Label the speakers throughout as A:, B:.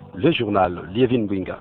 A: Le journal Lievin Bwinga.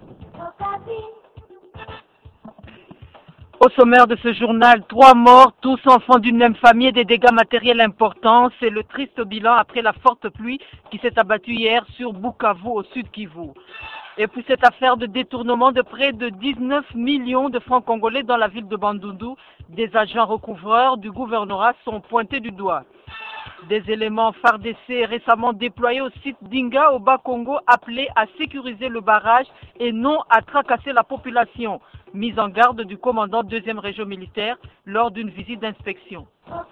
B: Au sommaire de ce journal, 3 morts, tous enfants d'une même famille et des dégâts matériels importants. C'est le triste bilan après la forte pluie qui s'est abattue hier sur Bukavu au sud Kivu. Et puis cette affaire de détournement de près de 19 millions de francs congolais dans la ville de Bandundu, des agents recouvreurs du gouvernorat sont pointés du doigt. Des éléments FARDC récemment déployés au site d'Inga au Bas-Congo appelés à sécuriser le barrage et non à tracasser la population. Mise en garde du commandant 2e région militaire lors d'une visite d'inspection.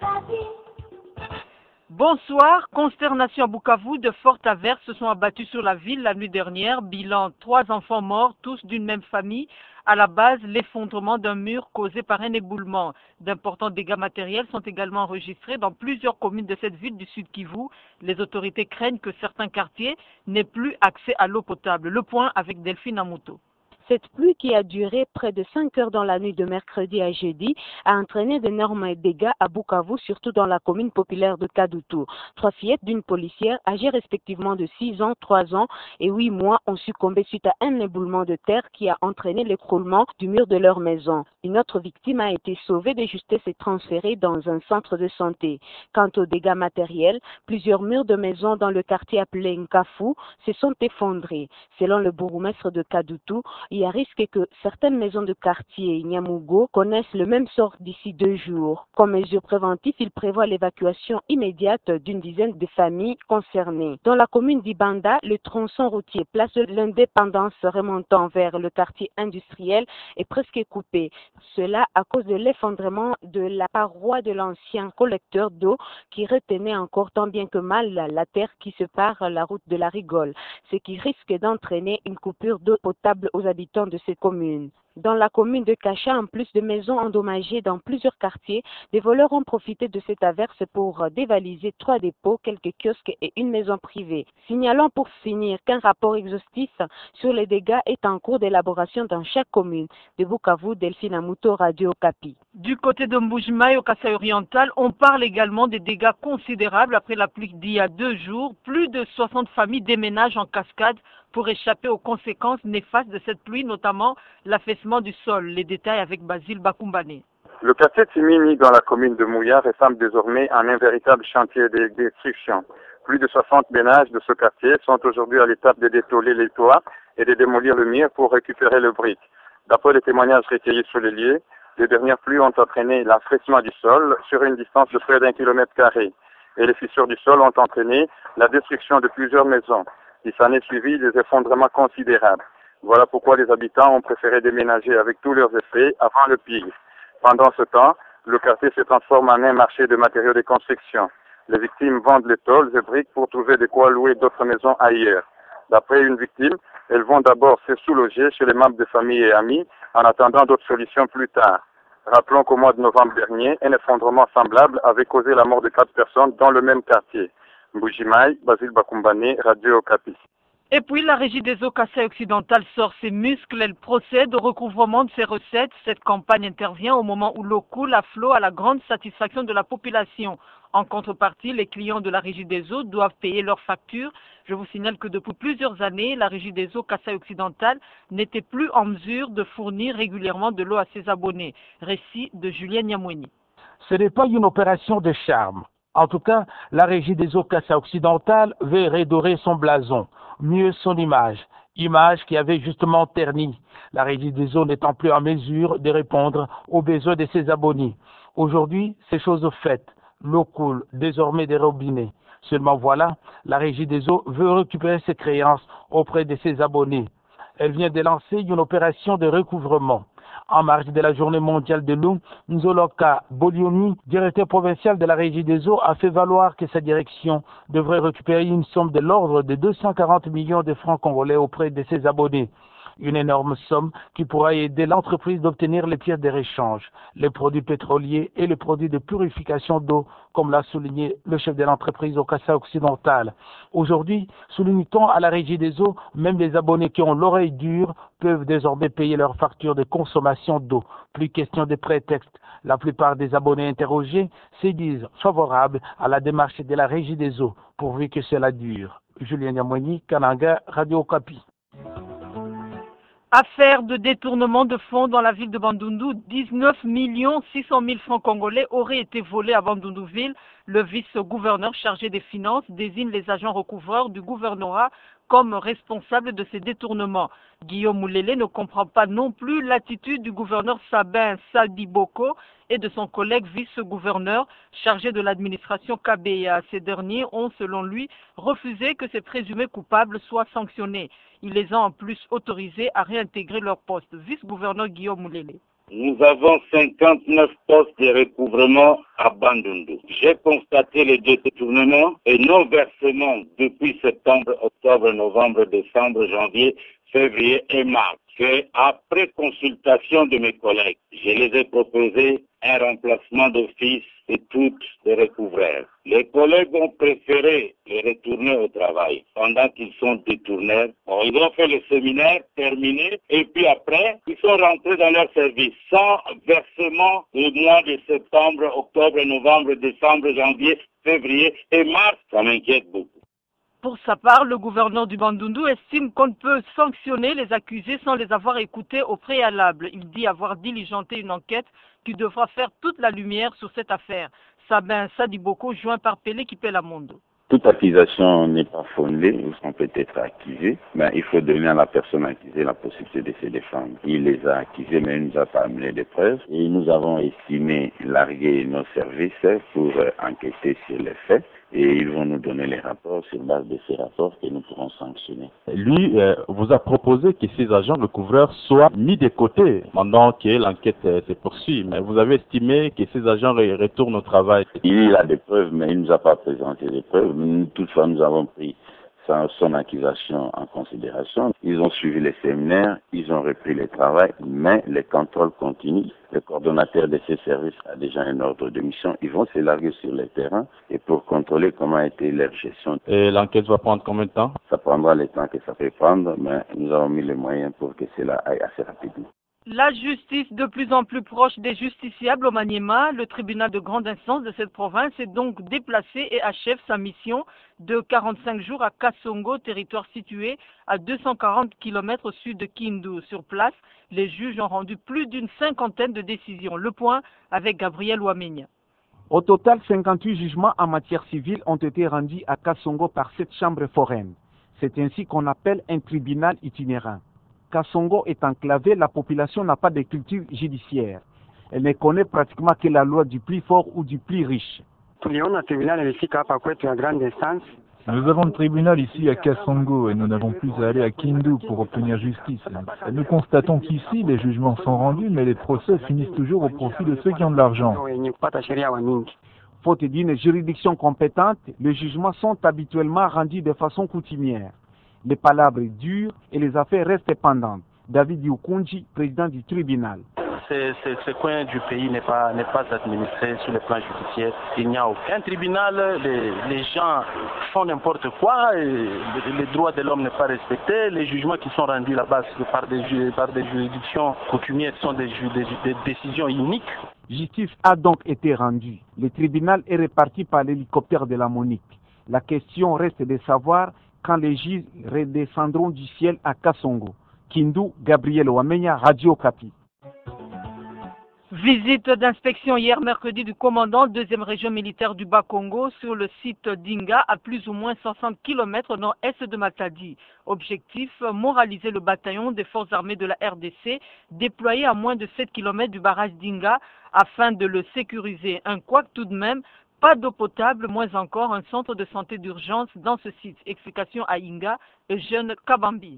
B: Bonsoir, consternation à Bukavu, de fortes averses se sont abattues sur la ville la nuit dernière. Bilan, 3 enfants morts, tous d'une même famille. À la base, l'effondrement d'un mur causé par un éboulement. D'importants dégâts matériels sont également enregistrés dans plusieurs communes de cette ville du Sud Kivu. Les autorités craignent que certains quartiers n'aient plus accès à l'eau potable. Le point avec Delphine Amuto.
C: Cette pluie qui a duré près de 5 heures dans la nuit de mercredi à jeudi a entraîné d'énormes dégâts à Bukavu, surtout dans la commune populaire de Kadutu. 3 fillettes d'une policière âgées respectivement de 6 ans, 3 ans et 8 mois ont succombé suite à un éboulement de terre qui a entraîné l'écroulement du mur de leur maison. Une autre victime a été sauvée de justesse et transférée dans un centre de santé. Quant aux dégâts matériels, plusieurs murs de maisons dans le quartier appelé Nkafu se sont effondrés. Selon le bourgmestre de Kadutu, il y a risque que certaines maisons de quartier Nyamugo connaissent le même sort d'ici 2 jours. Comme mesure préventive, il prévoit l'évacuation immédiate d'une dizaine de familles concernées. Dans la commune d'Ibanda, le tronçon routier place de l'Indépendance remontant vers le quartier industriel est presque coupé. Cela à cause de l'effondrement de la paroi de l'ancien collecteur d'eau qui retenait encore tant bien que mal la terre qui sépare la route de la Rigole, ce qui risque d'entraîner une coupure d'eau potable aux habitants de ces communes. Dans la commune de Kacha, en plus de maisons endommagées dans plusieurs quartiers, des voleurs ont profité de cette averse pour dévaliser 3 dépôts, quelques kiosques et une maison privée. Signalons pour finir qu'un rapport exhaustif sur les dégâts est en cours d'élaboration dans chaque commune. De Bukavu, Delphine Amuto, Radio Okapi.
B: Du côté de Mbujimai, au Kasaï oriental, on parle également des dégâts considérables après la pluie d'il y a 2 jours. Plus de 60 familles déménagent en cascade pour échapper aux conséquences néfastes de cette pluie, notamment l'affaissement du sol. Les détails avec Basile Bakumbane.
D: Le quartier Timini dans la commune de Mouya ressemble désormais en un véritable chantier de destruction. Plus de 60 ménages de ce quartier sont aujourd'hui à l'étape de détôler les toits et de démolir le mur pour récupérer le brick. D'après les témoignages recueillis sur les lieux, les dernières pluies ont entraîné l'affaissement du sol sur une distance de près d'1 km². Et les fissures du sol ont entraîné la destruction de plusieurs maisons. Il s'en est suivi des effondrements considérables. Voilà pourquoi les habitants ont préféré déménager avec tous leurs effets avant le pire. Pendant ce temps, le quartier se transforme en un marché de matériaux de construction. Les victimes vendent les tôles et briques pour trouver de quoi louer d'autres maisons ailleurs. D'après une victime, elles vont d'abord se sous-loger chez les membres de famille et amis en attendant d'autres solutions plus tard. Rappelons qu'au mois de novembre dernier, un effondrement semblable avait causé la mort de 4 personnes dans le même quartier. Mbujimai, Basile Bakumbane, Radio Okapi.
B: Et puis la Régie des eaux Kasaï occidentale sort ses muscles, elle procède au recouvrement de ses recettes. Cette campagne intervient au moment où l'eau coule à flot à la grande satisfaction de la population. En contrepartie, les clients de la Régie des eaux doivent payer leurs factures. Je vous signale que depuis plusieurs années, la Régie des eaux Kasaï occidentale n'était plus en mesure de fournir régulièrement de l'eau à ses abonnés. Récit de Julien Nyamweni.
E: Ce n'est pas une opération de charme. En tout cas, la Régie des eaux Kasaï occidentale veut redorer son blason, mieux son image qui avait justement terni, la Régie des eaux n'étant plus en mesure de répondre aux besoins de ses abonnés. Aujourd'hui, c'est chose faite. L'eau coule désormais des robinets. Seulement voilà, la Régie des eaux veut récupérer ses créances auprès de ses abonnés. Elle vient de lancer une opération de recouvrement. En marge de la journée mondiale de l'eau, Nzoloka Boliomi, directeur provincial de la Régie des eaux, a fait valoir que sa direction devrait récupérer une somme de l'ordre de 240 millions de francs congolais auprès de ses abonnés. Une énorme somme qui pourra aider l'entreprise d'obtenir les pièces de réchange, les produits pétroliers et les produits de purification d'eau, comme l'a souligné le chef de l'entreprise au Kasaï occidental. Aujourd'hui, souligne-t-on à la Régie des eaux, même les abonnés qui ont l'oreille dure peuvent désormais payer leurs factures de consommation d'eau. Plus question de prétexte. La plupart des abonnés interrogés se disent favorables à la démarche de la Régie des eaux, pourvu que cela dure. Julien Niamouani, Kananga, Radio Okapi.
B: Affaire de détournement de fonds dans la ville de Bandundu, 19 600 000 francs congolais auraient été volés à Bandundu-Ville. Le vice-gouverneur chargé des finances désigne les agents recouvreurs du gouvernorat comme responsables de ces détournements. Guillaume Moulele ne comprend pas non plus l'attitude du gouverneur Sabin Sadiboko et de son collègue vice-gouverneur chargé de l'administration Kabeya. Ces derniers ont, selon lui, refusé que ces présumés coupables soient sanctionnés. Il les a en plus autorisés à réintégrer leur poste. Vice-gouverneur Guillaume Moulele.
F: Nous avons 59 postes de recouvrement à Bandundu. J'ai constaté les détournements et non-versements depuis septembre, octobre, novembre, décembre, janvier, février et mars. Que après consultation de mes collègues, je les ai proposé un remplacement d'office de toutes les recouvreurs. Les collègues ont préféré les retourner au travail pendant qu'ils sont détournés. Bon, ils ont fait le séminaire, terminé, et puis après, ils sont rentrés dans leur service sans versement au mois de septembre, octobre, novembre, décembre, janvier, février et mars. Ça m'inquiète beaucoup.
B: Pour sa part, le gouverneur du Bandundu estime qu'on ne peut sanctionner les accusés sans les avoir écoutés au préalable. Il dit avoir diligenté une enquête qui devra faire toute la lumière sur cette affaire. Sabin Sadiboko, joint par Pelé Kipelamondo.
G: Toute accusation n'est pas fondée, ils sont peut-être accusés, mais il faut donner à la personne accusée la possibilité de se défendre. Il les a accusés, mais il ne nous a pas amené de preuves. Et nous avons estimé larguer nos services pour enquêter sur les faits. Et ils vont nous donner les rapports sur base de ces rapports que nous pourrons sanctionner.
H: Lui vous a proposé que ces agents recouvreurs soient mis de côté pendant que l'enquête se poursuit. Mais vous avez estimé que ces agents retournent au travail.
G: Il a des preuves, mais il ne nous a pas présenté des preuves. Toutefois, nous avons pris son accusation en considération. Ils ont suivi les séminaires, ils ont repris le travail, mais les contrôles continuent. Le coordonnateur de ces services a déjà un ordre de mission. Ils vont s'élargir sur le terrain et pour contrôler comment a été leur gestion.
H: Et l'enquête va prendre combien de temps?
G: Ça prendra le temps que ça peut prendre, mais nous avons mis les moyens pour que cela aille assez rapidement.
B: La justice de plus en plus proche des justiciables au Maniema, le tribunal de grande instance de cette province est donc déplacé et achève sa mission de 45 jours à Kasongo, territoire situé à 240 km au sud de Kindu. Sur place, les juges ont rendu plus d'une cinquantaine de décisions. Le point avec Gabriel Ouamenya.
E: Au total, 58 jugements en matière civile ont été rendus à Kasongo par cette chambre foraine. C'est ainsi qu'on appelle un tribunal itinérant. Kasongo est enclavé, la population n'a pas de culture judiciaire. Elle ne connaît pratiquement que la loi du plus fort ou du plus riche.
I: Nous avons
J: le tribunal ici à Kasongo et nous n'avons plus à aller à Kindu pour obtenir justice. Nous constatons qu'ici, les jugements sont rendus, mais les procès finissent toujours au profit de ceux qui ont de l'argent.
E: Faute d'une juridiction compétente, les jugements sont habituellement rendus de façon coutumière. Les palabres durent et les affaires restent pendantes. David Yukunji, président du tribunal.
K: Ce coin du pays n'est pas administré sur le plan judiciaire. Il n'y a aucun tribunal, les gens font n'importe quoi, et les droits de l'homme n'est pas respecté, les jugements qui sont rendus là-bas par des juridictions coutumières sont des décisions uniques.
E: Justice a donc été rendue. Le tribunal est réparti par l'hélicoptère de la Monique. La question reste de savoir quand les juges redescendront du ciel à Kasongo. Kindu, Gabriel Ouamenya, Radio Okapi.
B: Visite d'inspection hier mercredi du commandant 2e région militaire du Bas-Congo sur le site d'Inga à plus ou moins 60 km nord-est de Matadi. Objectif, moraliser le bataillon des forces armées de la RDC déployé à moins de 7 km du barrage d'Inga afin de le sécuriser. Un couac tout de même. Pas d'eau potable, moins encore un centre de santé d'urgence dans ce site. Explication à Inga, Eugène Kabambi.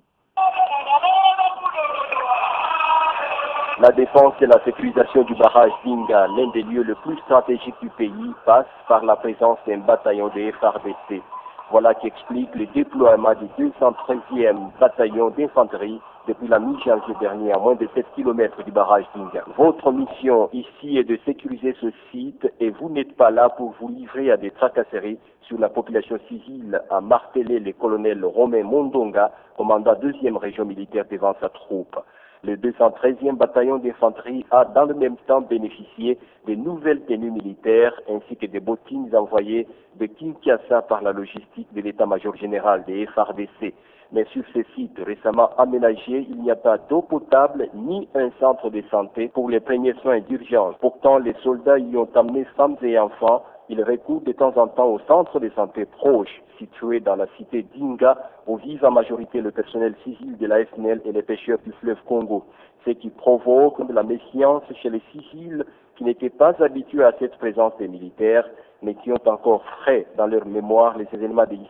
L: La défense et la sécurisation du barrage d'Inga, l'un des lieux les plus stratégiques du pays, passe par la présence d'un bataillon de FARDC. Voilà qui explique le déploiement du 213e bataillon d'infanterie depuis la mi-janvier dernier à moins de 7 km du barrage d'Inga. Votre mission ici est de sécuriser ce site et vous n'êtes pas là pour vous livrer à des tracasseries sur la population civile, a martelé le colonel Romain Mondonga, commandant 2e région militaire devant sa troupe. Le 213e bataillon d'infanterie a dans le même temps bénéficié de nouvelles tenues militaires ainsi que des bottines envoyées de Kinshasa par la logistique de l'état-major général des FARDC. Mais sur ces sites récemment aménagés, il n'y a pas d'eau potable ni un centre de santé pour les premiers soins d'urgence. Pourtant, les soldats y ont amené femmes et enfants. Ils recourent de temps en temps au centre de santé proche, situé dans la cité d'Inga, où vivent en majorité le personnel civil de la FNL et les pêcheurs du fleuve Congo. Ce qui provoque de la méfiance chez les civils qui n'étaient pas habitués à cette présence des militaires, mais qui ont encore frais dans leur mémoire les événements de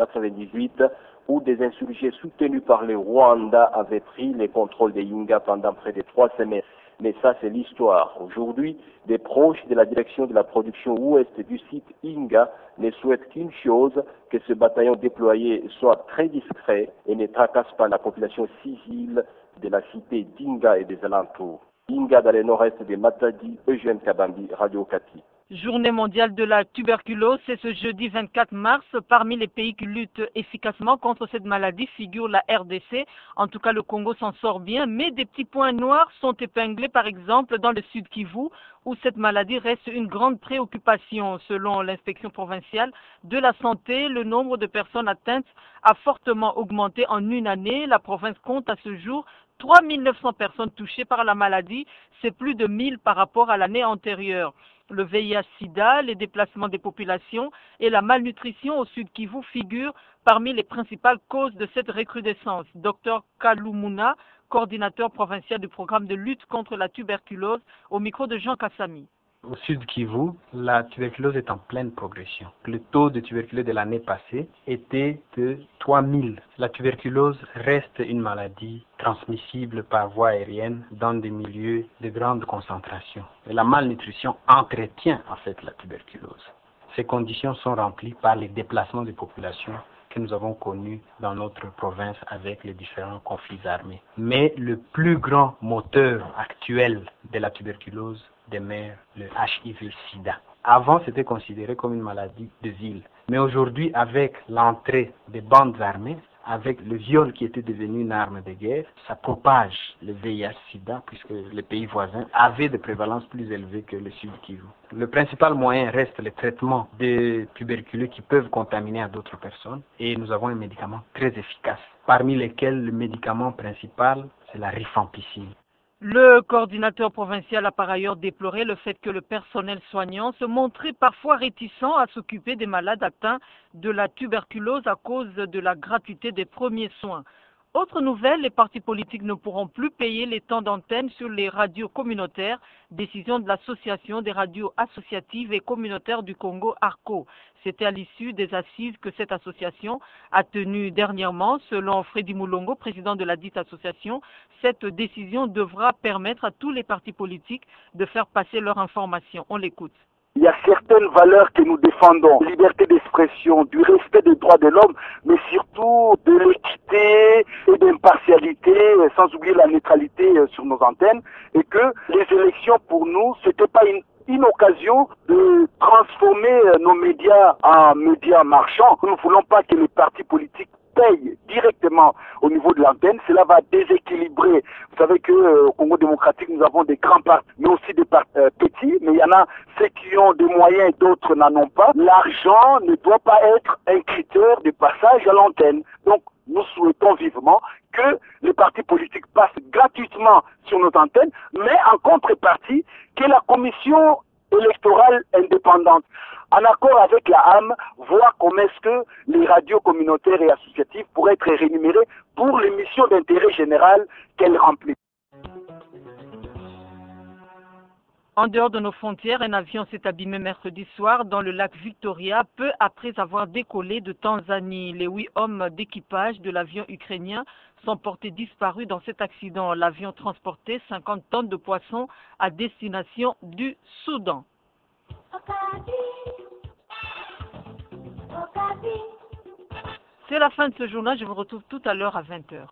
L: 1998, où des insurgés soutenus par le Rwanda avaient pris les contrôles de Inga pendant près de 3 semaines. Mais ça, c'est l'histoire. Aujourd'hui, des proches de la direction de la production ouest du site Inga ne souhaitent qu'une chose, que ce bataillon déployé soit très discret et ne tracasse pas la population civile de la cité d'Inga et des alentours. Inga dans le nord-est de Matadi, Eugène Kabambi, Radio Kati.
B: Journée mondiale de la tuberculose, c'est ce jeudi 24 mars. Parmi les pays qui luttent efficacement contre cette maladie figure la RDC. En tout cas, le Congo s'en sort bien, mais des petits points noirs sont épinglés, par exemple, dans le Sud Kivu, où cette maladie reste une grande préoccupation. Selon l'inspection provinciale de la santé, le nombre de personnes atteintes a fortement augmenté en une année. La province compte à ce jour 3 900 personnes touchées par la maladie. C'est plus de 1000 par rapport à l'année antérieure. Le VIH-Sida, les déplacements des populations et la malnutrition au Sud Kivu figurent parmi les principales causes de cette recrudescence. Dr Kalumuna, coordinateur provincial du programme de lutte contre la tuberculose, au micro de Jean Kassami.
I: Au Sud Kivu, la tuberculose est en pleine progression. Le taux de tuberculose de l'année passée était de 3000. La tuberculose reste une maladie transmissible par voie aérienne dans des milieux de grande concentration. Et la malnutrition entretient en fait la tuberculose. Ces conditions sont remplies par les déplacements des populations que nous avons connus dans notre province avec les différents conflits armés. Mais le plus grand moteur actuel de la tuberculose demeure le HIV-Sida. Avant, c'était considéré comme une maladie de ville. Mais aujourd'hui, avec l'entrée des bandes armées, avec le viol qui était devenu une arme de guerre, ça propage le VIH-Sida puisque les pays voisins avaient des prévalences plus élevées que le Sud Kivu. Le principal moyen reste le traitement des tuberculeux qui peuvent contaminer à d'autres personnes et nous avons un médicament très efficace, parmi lesquels le médicament principal, c'est la rifampicine.
B: Le coordinateur provincial a par ailleurs déploré le fait que le personnel soignant se montrait parfois réticent à s'occuper des malades atteints de la tuberculose à cause de la gratuité des premiers soins. Autre nouvelle, les partis politiques ne pourront plus payer les temps d'antenne sur les radios communautaires, décision de l'association des radios associatives et communautaires du Congo, ARCO. C'était à l'issue des assises que cette association a tenues dernièrement. Selon Freddy Moulongo, président de la dite association, cette décision devra permettre à tous les partis politiques de faire passer leur information. On l'écoute.
M: Il y a certaines valeurs que nous défendons, liberté d'expression, du respect des droits de l'homme, mais surtout de l'équité et d'impartialité, sans oublier la neutralité sur nos antennes, et que les élections pour nous, c'était pas une occasion de transformer nos médias en médias marchands. Nous ne voulons pas que les partis politiques payent directement au niveau de l'antenne, cela va déséquilibrer. Vous savez que au Congo démocratique, nous avons des grands partis, mais aussi des partis petits, mais il y en a ceux qui ont des moyens et d'autres n'en ont pas. L'argent ne doit pas être un critère de passage à l'antenne. Donc, nous souhaitons vivement que les partis politiques passent gratuitement sur nos antennes, mais en contrepartie, que la commission électorale indépendante, en accord avec la AM, voir comment est-ce que les radios communautaires et associatives pourraient être rémunérées pour les missions d'intérêt général qu'elles remplissent.
B: En dehors de nos frontières, un avion s'est abîmé mercredi soir dans le lac Victoria, peu après avoir décollé de Tanzanie. Les 8 hommes d'équipage de l'avion ukrainien sont portés disparus dans cet accident. L'avion transportait 50 tonnes de poissons à destination du Soudan. C'est la fin de ce journal. Je vous retrouve tout à l'heure à 20h.